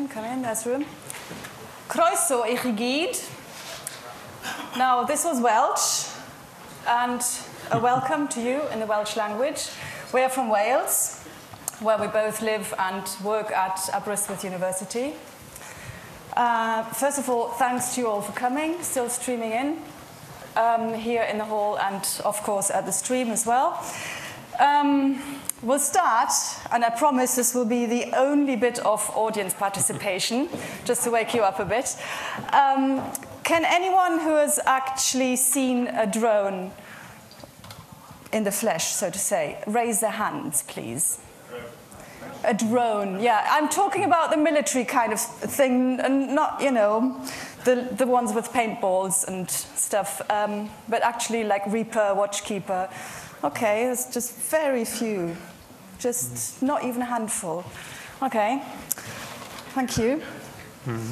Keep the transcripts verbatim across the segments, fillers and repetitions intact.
in, come in, there's room. Croeso I chi gyd. Now, this was Welsh, and a welcome to you in the Welsh language. We are from Wales, where we both live and work at Aberystwyth University. Uh, first of all, thanks to you all for coming, still streaming in, um, here in the hall and, of course, at the stream as well. Um, we'll start, and I promise this will be the only bit of audience participation, just to wake you up a bit. Um, can anyone who has actually seen a drone in the flesh, so to say, raise their hands, please? A drone, yeah. I'm talking about the military kind of thing, and not, you know, the, the ones with paintballs and stuff, um, but actually like Reaper, Watchkeeper. Okay, there's just very few, just not even a handful. Okay, thank you. Mm-hmm.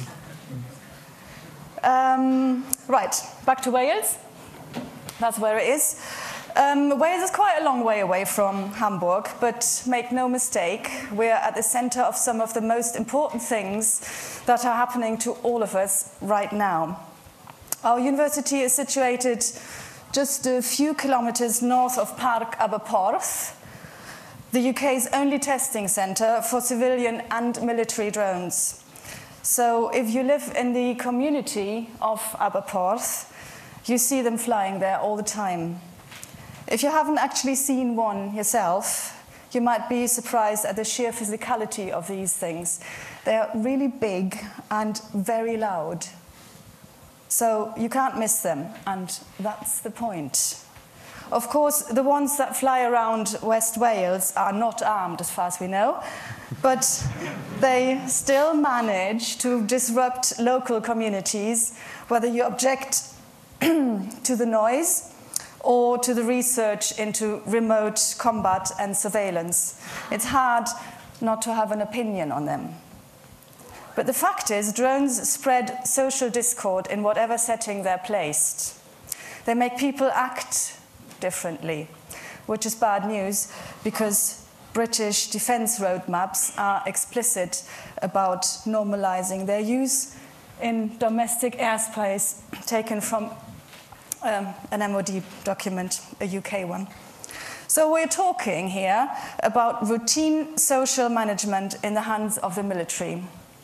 um, right, back to Wales. That's where it is. Um, Wales is quite a long way away from Hamburg, but make no mistake, we're at the center of some of the most important things that are happening to all of us right now. Our university is situated just a few kilometers north of Parc Aberporth, the U K's only testing center for civilian and military drones. So if you live in the community of Aberporth, you see them flying there all the time. If you haven't actually seen one yourself, you might be surprised at the sheer physicality of these things. They are really big and very loud. So you can't miss them, and that's the point. Of course, the ones that fly around West Wales are not armed, as far as we know, but they still manage to disrupt local communities, whether you object to the noise or to the research into remote combat and surveillance. It's hard not to have an opinion on them. But the fact is, drones spread social discord in whatever setting they're placed. They make people act differently, which is bad news because British defense roadmaps are explicit about normalizing their use in domestic airspace, taken from Um, an M O D document, a U K one. So we're talking here about routine social management in the hands of the military.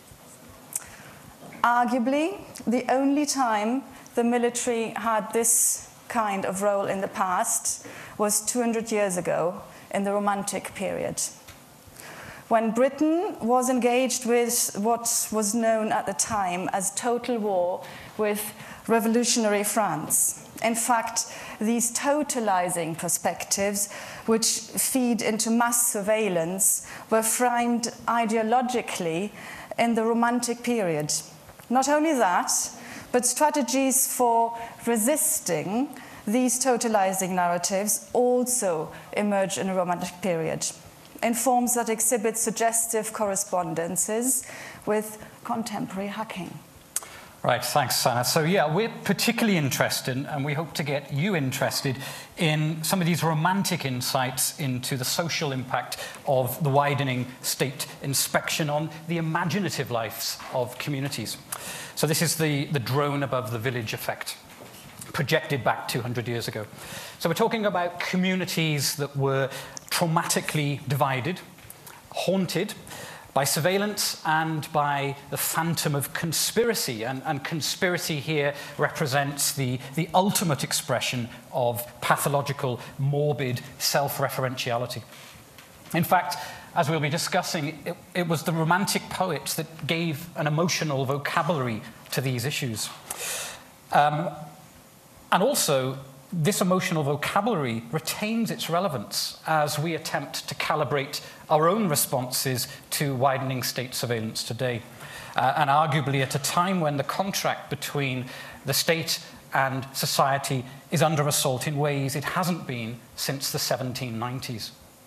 Arguably, the only time the military had this kind of role in the past was two hundred years ago in the Romantic period, when Britain was engaged with what was known at the time as total war with revolutionary France. In fact, these totalizing perspectives, which feed into mass surveillance, were framed ideologically in the Romantic period. Not only that, but strategies for resisting these totalizing narratives also emerge in the Romantic period, in forms that exhibit suggestive correspondences with contemporary hacking. Right, thanks, Sana. So yeah, we're particularly interested, and we hope to get you interested in some of these romantic insights into the social impact of the widening state inspection on the imaginative lives of communities. So this is the, the drone above the village effect, projected back two hundred years ago. So we're talking about communities that were traumatically divided, haunted by surveillance and by the phantom of conspiracy. And, and conspiracy here represents the, the ultimate expression of pathological, morbid self-referentiality. In fact, as we'll be discussing, it, it was the Romantic poets that gave an emotional vocabulary to these issues. Um, and also, this emotional vocabulary retains its relevance as we attempt to calibrate our own responses to widening state surveillance today. Uh, and arguably at a time when the contract between the state and society is under assault in ways it hasn't been since the seventeen nineties.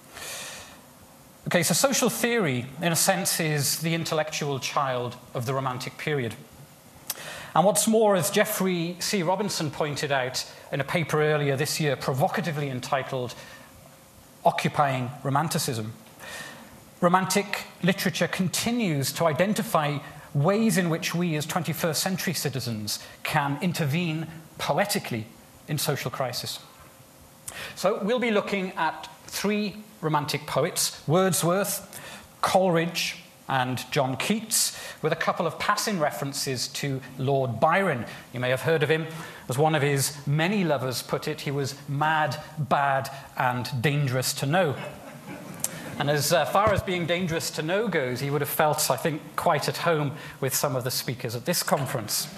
Okay, so social theory, in a sense, is the intellectual child of the Romantic period. And what's more, as Geoffrey C. Robinson pointed out in a paper earlier this year, provocatively entitled Occupying Romanticism, Romantic literature continues to identify ways in which we as twenty-first century citizens can intervene poetically in social crisis. So we'll be looking at three Romantic poets, Wordsworth, Coleridge, and John Keats, with a couple of passing references to Lord Byron. You may have heard of him. As one of his many lovers put it, he was mad, bad, and dangerous to know. And as uh, far as being dangerous to know goes, he would have felt, I think, quite at home with some of the speakers at this conference.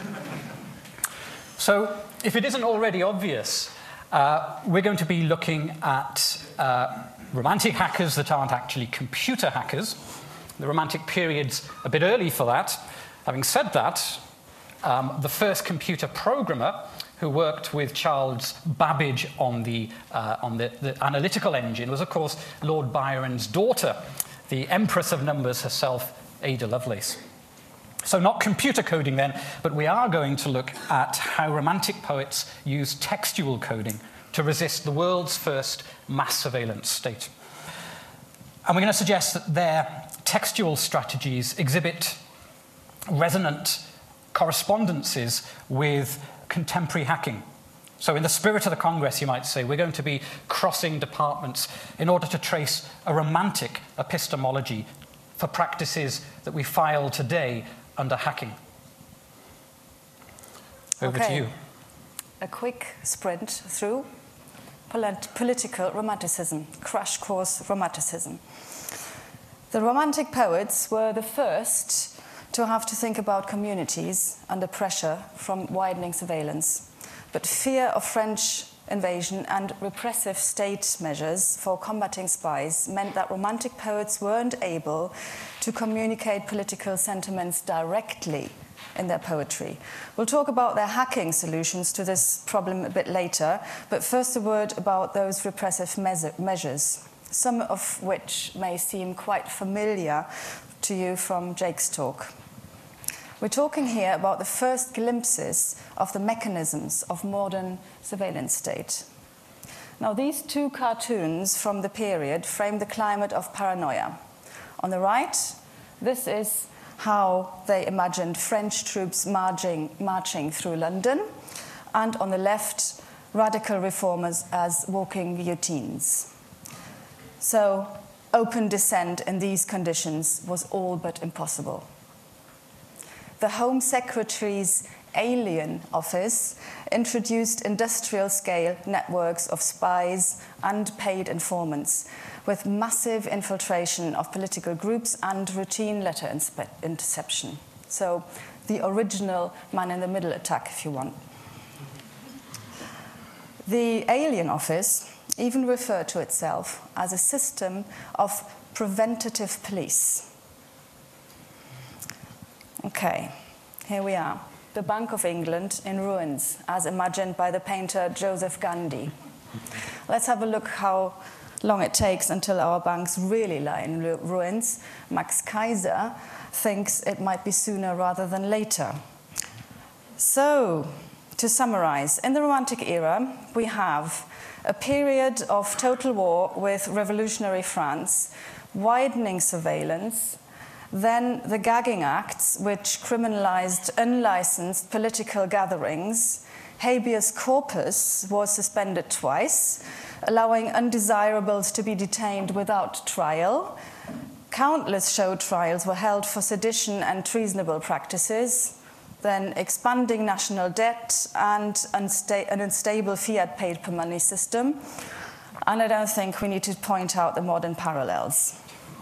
So, if it isn't already obvious, uh, we're going to be looking at uh, Romantic hackers that aren't actually computer hackers. The Romantic period's a bit early for that. Having said that, um, the first computer programmer who worked with Charles Babbage on the, uh, on the, the analytical engine was, of course, Lord Byron's daughter, the Empress of Numbers herself, Ada Lovelace. So not computer coding then, but we are going to look at how Romantic poets used textual coding to resist the world's first mass surveillance state. And we're going to suggest that their textual strategies exhibit resonant correspondences with contemporary hacking. So in the spirit of the Congress, you might say, we're going to be crossing departments in order to trace a Romantic epistemology for practices that we file today under hacking. Over okay. to you. A quick sprint through polit political Romanticism, crash course Romanticism. The Romantic poets were the first to have to think about communities under pressure from widening surveillance. But fear of French invasion and repressive state measures for combating spies meant that Romantic poets weren't able to communicate political sentiments directly in their poetry. We'll talk about their hacking solutions to this problem a bit later, but first a word about those repressive measures, some of which may seem quite familiar to you from Jake's talk. We're talking here about the first glimpses of the mechanisms of modern surveillance state. Now, these two cartoons from the period frame the climate of paranoia. On the right, this is how they imagined French troops marching, marching through London, and on the left, radical reformers as walking guillotines. So, open dissent in these conditions was all but impossible. The Home Secretary's Alien Office introduced industrial-scale networks of spies and paid informants, with massive infiltration of political groups and routine letter interception. So, the original man-in-the-middle attack, if you want. The Alien Office even referred to itself as a system of preventative police. Okay, here we are. The Bank of England in ruins, as imagined by the painter Joseph Gandhi. Let's have a look how long it takes until our banks really lie in ruins. Max Kaiser thinks it might be sooner rather than later. So, to summarize, in the Romantic era, we have a period of total war with revolutionary France, widening surveillance, then the Gagging Acts, which criminalized unlicensed political gatherings. Habeas corpus was suspended twice, allowing undesirables to be detained without trial. Countless show trials were held for sedition and treasonable practices. Then expanding national debt and unsta- an unstable fiat paid per money system. And I don't think we need to point out the modern parallels.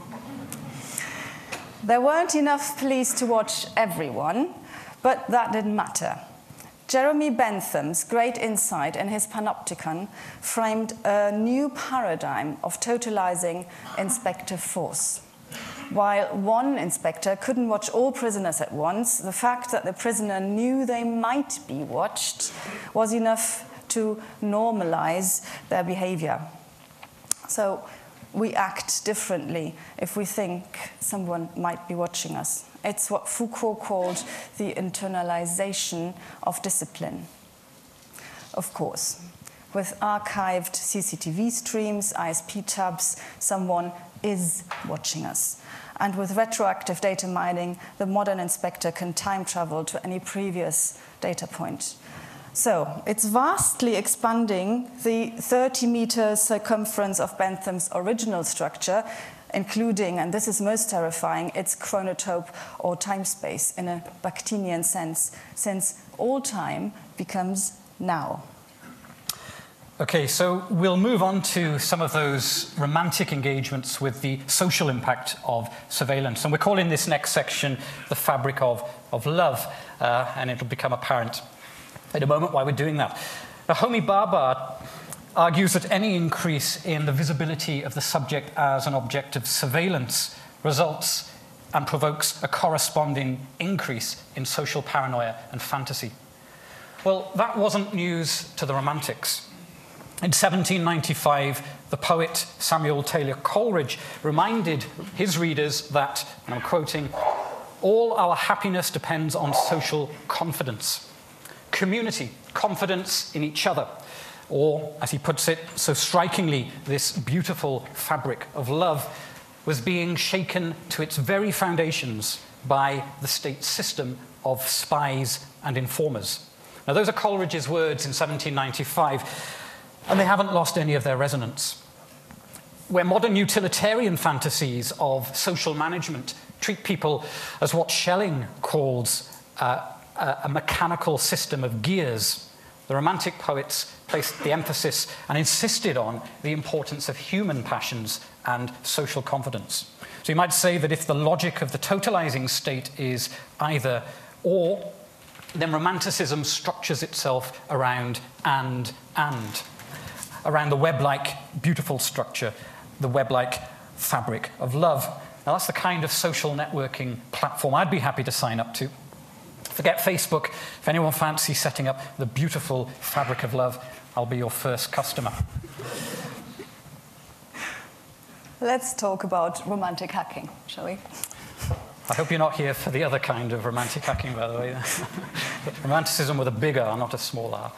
There weren't enough police to watch everyone, but that didn't matter. Jeremy Bentham's great insight in his Panopticon framed a new paradigm of totalizing inspective force. While one inspector couldn't watch all prisoners at once, the fact that the prisoner knew they might be watched was enough to normalize their behavior. So we act differently if we think someone might be watching us. It's what Foucault called the internalization of discipline. Of course, with archived C C T V streams, I S P tabs, someone is watching us. and with retroactive data mining, the modern inspector can time travel to any previous data point. So it's vastly expanding the thirty meter circumference of Bentham's original structure, including, and this is most terrifying, its chronotope or time space in a Bakhtinian sense, since all time becomes now. Okay, so we'll move on to some of those romantic engagements with the social impact of surveillance. And we're calling this next section the fabric of, of love, uh, and it'll become apparent in a moment why we're doing that. Now, Homi Bhabha argues that any increase in the visibility of the subject as an object of surveillance results and provokes a corresponding increase in social paranoia and fantasy. Well, that wasn't news to the Romantics. In seventeen ninety-five, the poet Samuel Taylor Coleridge reminded his readers that, and I'm quoting, "All our happiness depends on social confidence, community, confidence in each other." Or, as he puts it so strikingly, this beautiful fabric of love was being shaken to its very foundations by the state system of spies and informers. Now, those are Coleridge's words in seventeen ninety-five, and they haven't lost any of their resonance. Where modern utilitarian fantasies of social management treat people as what Schelling calls uh, a, a mechanical system of gears, the Romantic poets placed the emphasis and insisted on the importance of human passions and social confidence. So you might say that if the logic of the totalizing state is either or, then Romanticism structures itself around and and, around the web-like beautiful structure, the web-like fabric of love. Now that's the kind of social networking platform I'd be happy to sign up to. Forget Facebook. If anyone fancies setting up the beautiful fabric of love, I'll be your first customer. Let's talk about romantic hacking, shall we? I hope you're not here for the other kind of romantic hacking, by the way. Romanticism with a big R, not a small r.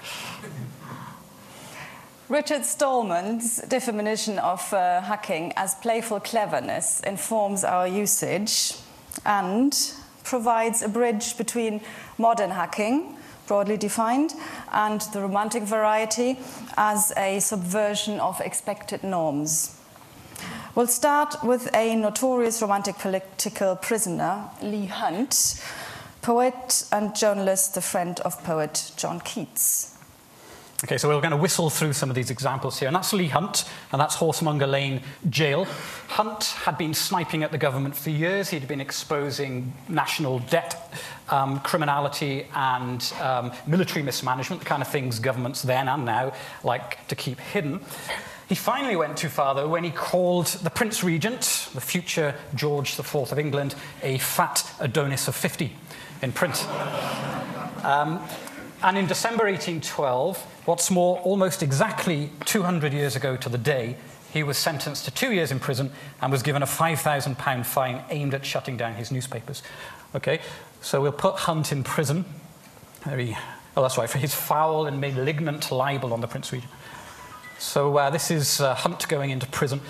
Richard Stallman's definition of uh, hacking as playful cleverness informs our usage and provides a bridge between modern hacking, broadly defined, and the romantic variety as a subversion of expected norms. We'll start with a notorious romantic political prisoner, Leigh Hunt, poet and journalist, the friend of poet John Keats. Okay, so we're going to whistle through some of these examples here. And that's Leigh Hunt, and that's Horsemonger Lane Jail. Hunt had been sniping at the government for years. He'd been exposing national debt, um, criminality, and um, military mismanagement, the kind of things governments then and now like to keep hidden. He finally went too far, though, when he called the Prince Regent, the future George the Fourth of England, a fat Adonis of fifty in print. Um, And in December eighteen twelve, what's more, almost exactly two hundred years ago to the day, he was sentenced to two years in prison and was given a five thousand pound fine aimed at shutting down his newspapers. Okay, so we'll put Hunt in prison. There he, oh, that's right, for his foul and malignant libel on the Prince Regent. So uh, this is uh, Hunt going into prison.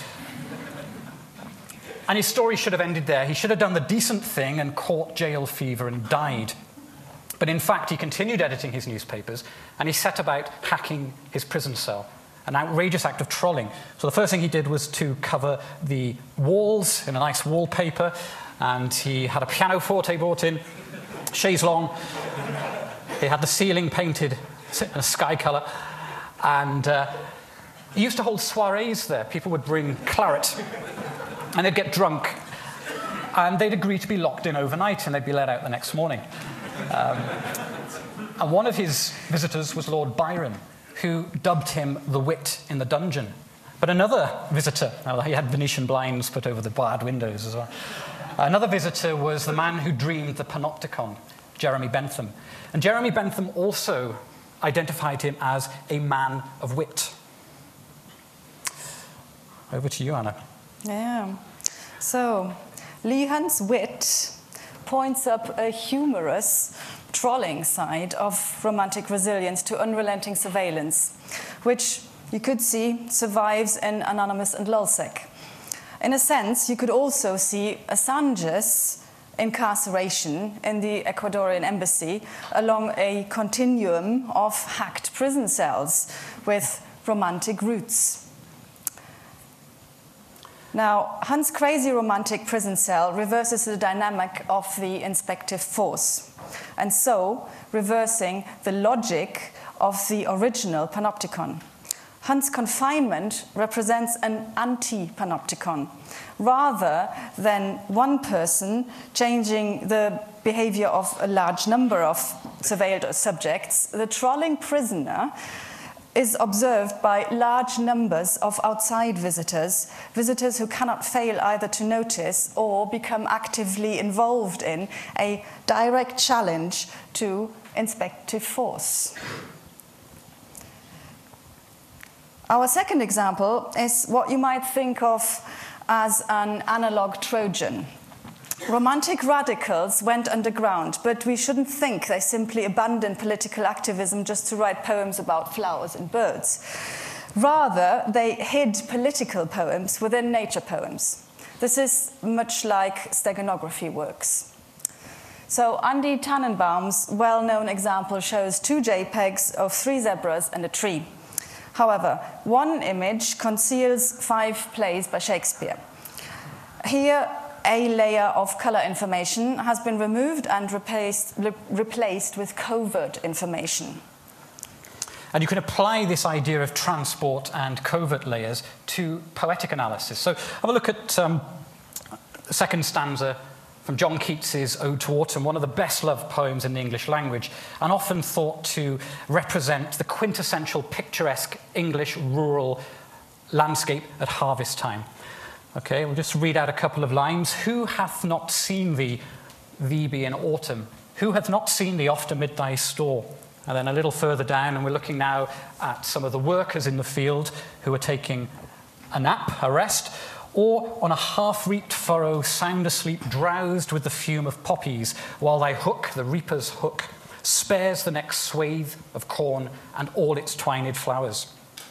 And his story should have ended there. He should have done the decent thing and caught jail fever and died. But in fact, he continued editing his newspapers, and he set about hacking his prison cell, an outrageous act of trolling. So the first thing he did was to cover the walls in a nice wallpaper, and he had a pianoforte brought in, chaise longue. He had the ceiling painted in a sky colour, and uh, he used to hold soirees there. People would bring claret, and they'd get drunk, and they'd agree to be locked in overnight, and they'd be let out the next morning. Um, and one of his visitors was Lord Byron, who dubbed him the wit in the dungeon. But another visitor, well, he had Venetian blinds put over the barred windows as well. Another visitor was the man who dreamed the panopticon, Jeremy Bentham. And Jeremy Bentham also identified him as a man of wit. Over to you, Anna. Yeah. So, Leigh Hunt's wit points up a humorous, trolling side of romantic resilience to unrelenting surveillance, which you could see survives in Anonymous and Lulzsec. In a sense, you could also see Assange's incarceration in the Ecuadorian embassy along a continuum of hacked prison cells with romantic roots. Now, Hunt's crazy romantic prison cell reverses the dynamic of the inspective force, and so reversing the logic of the original panopticon. Hunt's confinement represents an anti-panopticon. Rather than one person changing the behavior of a large number of surveilled subjects, the trolling prisoner is observed by large numbers of outside visitors, visitors who cannot fail either to notice or become actively involved in a direct challenge to inspective force. Our second example is what you might think of as an analog Trojan. Romantic radicals went underground, but we shouldn't think they simply abandoned political activism just to write poems about flowers and birds. Rather, they hid political poems within nature poems. This is much like steganography works. So Andy Tannenbaum's well-known example shows two JPEGs of three zebras and a tree. However, one image conceals five plays by Shakespeare. Here, a layer of color information has been removed and replaced, re replaced with covert information. And you can apply this idea of transport and covert layers to poetic analysis. So have a look at um, the second stanza from John Keats's Ode to Autumn, one of the best-loved poems in the English language, and often thought to represent the quintessential picturesque English rural landscape at harvest time. Okay, we'll just read out a couple of lines. Who hath not seen thee, thee be in autumn? Who hath not seen thee oft amid thy store? And then a little further down, and we're looking now at some of the workers in the field who are taking a nap, a rest, or on a half-reaped furrow, sound asleep, drowsed with the fume of poppies, while thy hook, the reaper's hook, spares the next swathe of corn and all its twined flowers.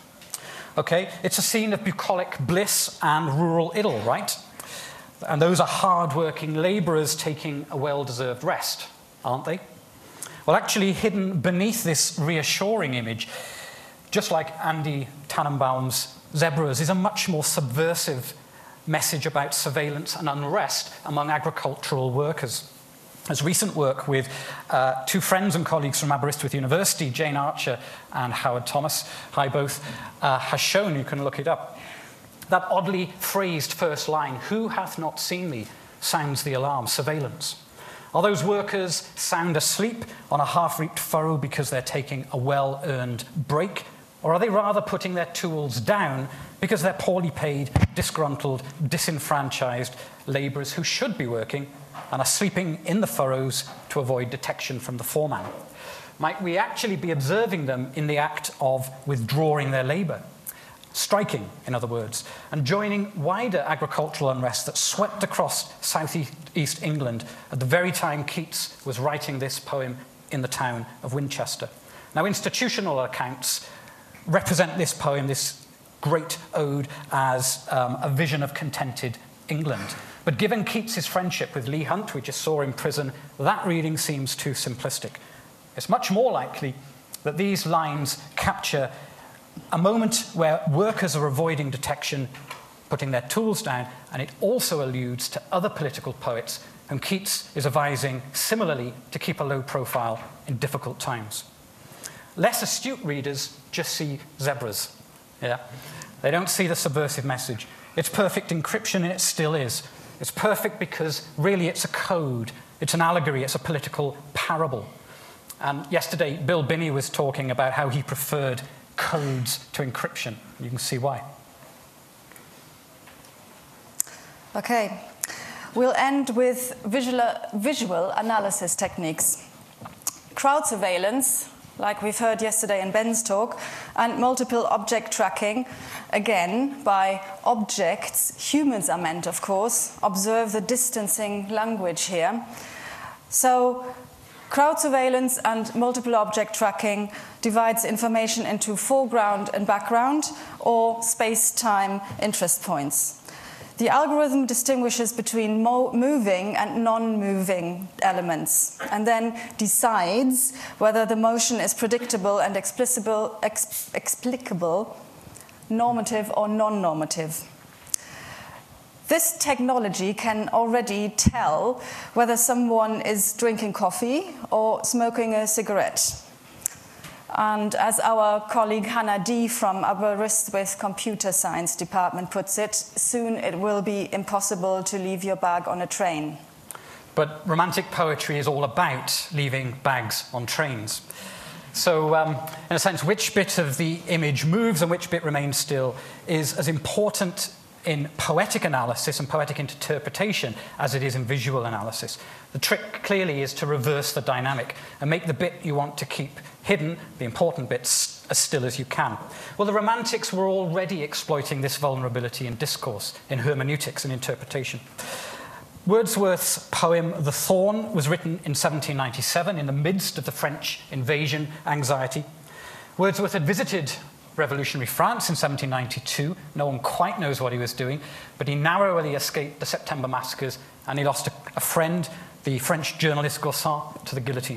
Okay, it's a scene of bucolic bliss and rural idyll, right? And those are hard-working labourers taking a well-deserved rest, aren't they? Well, actually, hidden beneath this reassuring image, just like Andy Tannenbaum's zebras, is a much more subversive message about surveillance and unrest among agricultural workers. As recent work with uh, two friends and colleagues from Aberystwyth University, Jane Archer and Howard Thomas, hi both, uh, has shown, you can look it up, that oddly phrased first line, who hath not seen me, sounds the alarm, surveillance. Are those workers sound asleep on a half-reaped furrow because they're taking a well-earned break? Or are they rather putting their tools down because they're poorly paid, disgruntled, disenfranchised labourers who should be working and are sleeping in the furrows to avoid detection from the foreman? Might we actually be observing them in the act of withdrawing their labour, striking, in other words, and joining wider agricultural unrest that swept across southeast England at the very time Keats was writing this poem in the town of Winchester? Now, institutional accounts represent this poem, this great ode, as um, a vision of contented England. But given Keats's friendship with Leigh Hunt, we just saw in prison, that reading seems too simplistic. It's much more likely that these lines capture a moment where workers are avoiding detection, putting their tools down, and it also alludes to other political poets whom Keats is advising similarly to keep a low profile in difficult times. Less astute readers just see zebras. Yeah? They don't see the subversive message. It's perfect encryption, and it still is. It's perfect because really it's a code, it's an allegory, it's a political parable. And yesterday, Bill Binney was talking about how he preferred codes to encryption. You can see why. Okay, we'll end with visual, visual analysis techniques. Crowd surveillance, like we've heard yesterday in Ben's talk, and multiple object tracking, again, by objects, humans are meant, of course. Observe the distancing language here. So, crowd surveillance and multiple object tracking divides information into foreground and background, or space-time interest points. The algorithm distinguishes between mo moving and non-moving elements, and then decides whether the motion is predictable and explicable, ex explicable, normative or non-normative. This technology can already tell whether someone is drinking coffee or smoking a cigarette. And as our colleague Hannah D. from Aberystwyth Computer Science Department puts it, soon it will be impossible to leave your bag on a train. But romantic poetry is all about leaving bags on trains. So, um, in a sense, which bit of the image moves and which bit remains still is as important in poetic analysis and poetic interpretation as it is in visual analysis. The trick clearly is to reverse the dynamic and make the bit you want to keep hidden, the important bits, as still as you can. Well, the Romantics were already exploiting this vulnerability in discourse, in hermeneutics and interpretation. Wordsworth's poem The Thorn was written in seventeen ninety-seven in the midst of the French invasion anxiety. Wordsworth had visited revolutionary France in seventeen ninety-two. No one quite knows what he was doing, but he narrowly escaped the September massacres, and he lost a, a friend, the French journalist Gaussen, to the guillotine.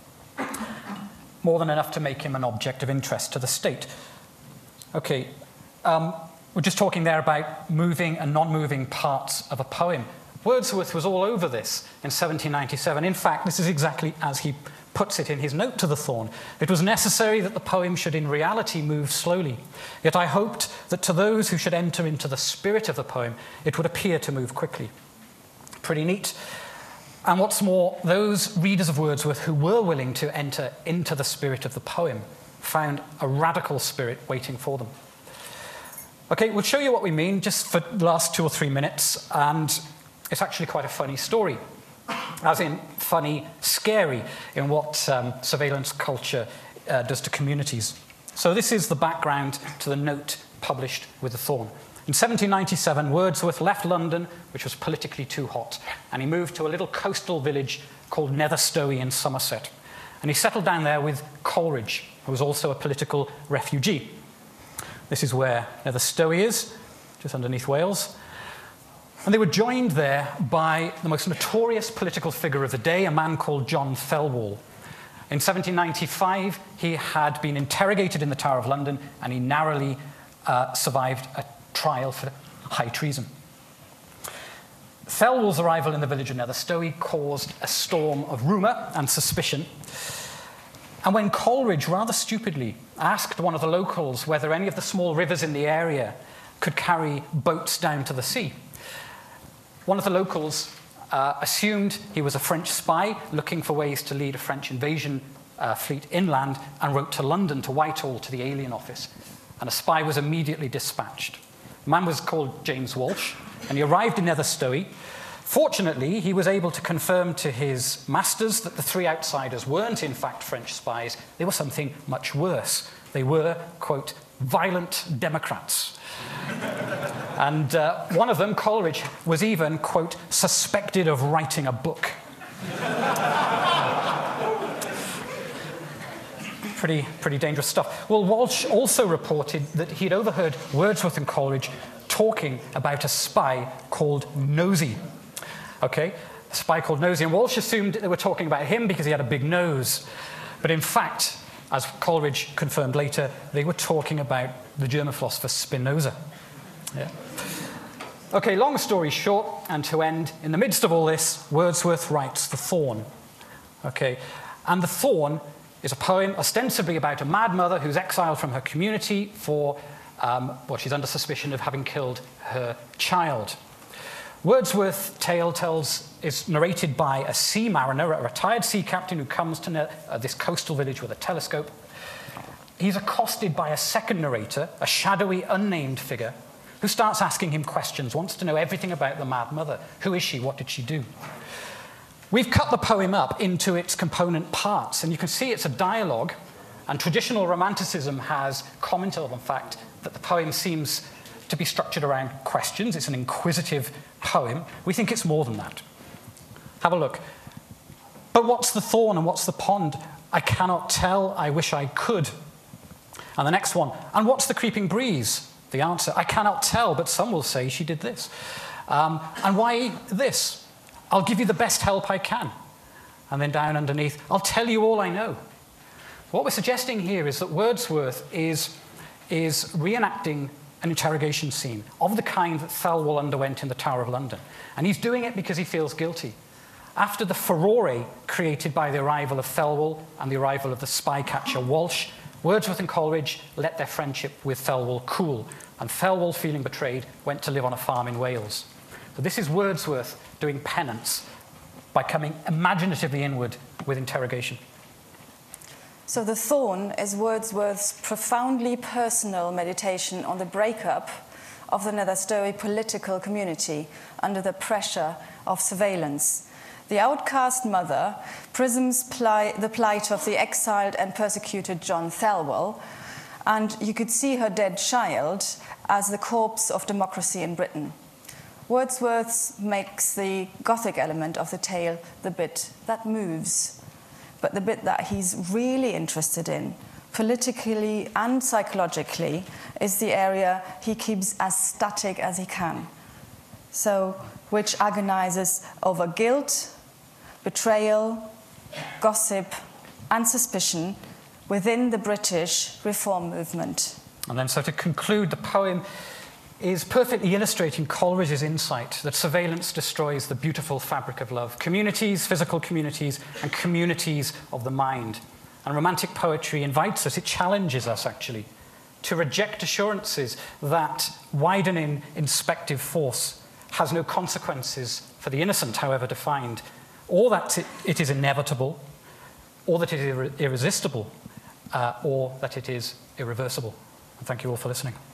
More than enough to make him an object of interest to the state. Okay, um, we're just talking there about moving and non-moving parts of a poem. Wordsworth was all over this in seventeen ninety-seven. In fact, this is exactly as he puts it in his note to The Thorn. It was necessary that the poem should in reality move slowly. Yet I hoped that to those who should enter into the spirit of the poem, it would appear to move quickly. Pretty neat. And what's more, those readers of Wordsworth who were willing to enter into the spirit of the poem found a radical spirit waiting for them. Okay, we'll show you what we mean just for the last two or three minutes, and it's actually quite a funny story. As in funny, scary, in what um, surveillance culture uh, does to communities. So this is the background to the note published with The Thorn. In seventeen ninety-seven, Wordsworth left London, which was politically too hot, and he moved to a little coastal village called Netherstowey in Somerset. And he settled down there with Coleridge, who was also a political refugee. This is where Netherstowey is, just underneath Wales. And they were joined there by the most notorious political figure of the day, a man called John Thelwall. In seventeen ninety-five, he had been interrogated in the Tower of London, and he narrowly uh, survived a trial for high treason. Thelwall's arrival in the village of Netherstowey caused a storm of rumour and suspicion. And when Coleridge, rather stupidly, asked one of the locals whether any of the small rivers in the area could carry boats down to the sea, one of the locals uh, assumed he was a French spy looking for ways to lead a French invasion uh, fleet inland, and wrote to London, to Whitehall, to the Alien Office. And a spy was immediately dispatched. The man was called James Walsh, and he arrived in Netherstowey. Fortunately, he was able to confirm to his masters that the three outsiders weren't, in fact, French spies. They were something much worse. They were, quote, violent Democrats. And uh, one of them, Coleridge, was even, quote, suspected of writing a book. pretty, pretty dangerous stuff. Well, Walsh also reported that he'd overheard Wordsworth and Coleridge talking about a spy called Nosey. Okay, a spy called Nosey. And Walsh assumed they were talking about him because he had a big nose. But in fact, as Coleridge confirmed later, they were talking about the German philosopher Spinoza. Yeah. Okay, long story short, and to end, in the midst of all this, Wordsworth writes The Thorn. Okay, and The Thorn is a poem ostensibly about a mad mother who's exiled from her community for, um, well, she's under suspicion of having killed her child. Wordsworth's tale tells, is narrated by a sea mariner, a retired sea captain who comes to uh, this coastal village with a telescope. He's accosted by a second narrator, a shadowy, unnamed figure, who starts asking him questions, wants to know everything about the mad mother. Who is she? What did she do? We've cut the poem up into its component parts, and you can see it's a dialogue, and traditional Romanticism has commented on the fact that the poem seems to be structured around questions. It's an inquisitive poem. We think it's more than that. Have a look. But what's the thorn and what's the pond? I cannot tell, I wish I could. And the next one, and what's the creeping breeze? The answer, I cannot tell, but some will say she did this. Um, and why this? I'll give you the best help I can. And then down underneath, I'll tell you all I know. What we're suggesting here is that Wordsworth is, is reenacting an interrogation scene of the kind that Thelwall underwent in the Tower of London. And he's doing it because he feels guilty. After the furore created by the arrival of Thelwall and the arrival of the spy-catcher Walsh, Wordsworth and Coleridge let their friendship with Thelwall cool, and Thelwall, feeling betrayed, went to live on a farm in Wales. So this is Wordsworth doing penance by coming imaginatively inward with interrogation. So The Thorn is Wordsworth's profoundly personal meditation on the breakup of the Nether Stowey political community under the pressure of surveillance. The outcast mother prisms pli- the plight of the exiled and persecuted John Thelwall, and you could see her dead child as the corpse of democracy in Britain. Wordsworth makes the Gothic element of the tale the bit that moves, but the bit that he's really interested in, politically and psychologically, is the area he keeps as static as he can. So, which agonizes over guilt, betrayal, gossip, and suspicion within the British reform movement. And then, so to conclude, the poem is perfectly illustrating Coleridge's insight that surveillance destroys the beautiful fabric of love. Communities, physical communities, and communities of the mind. And romantic poetry invites us, it challenges us actually, to reject assurances that widening inspective force has no consequences for the innocent, however defined, or that it is inevitable, or that it is irresistible, uh, or that it is irreversible. And thank you all for listening.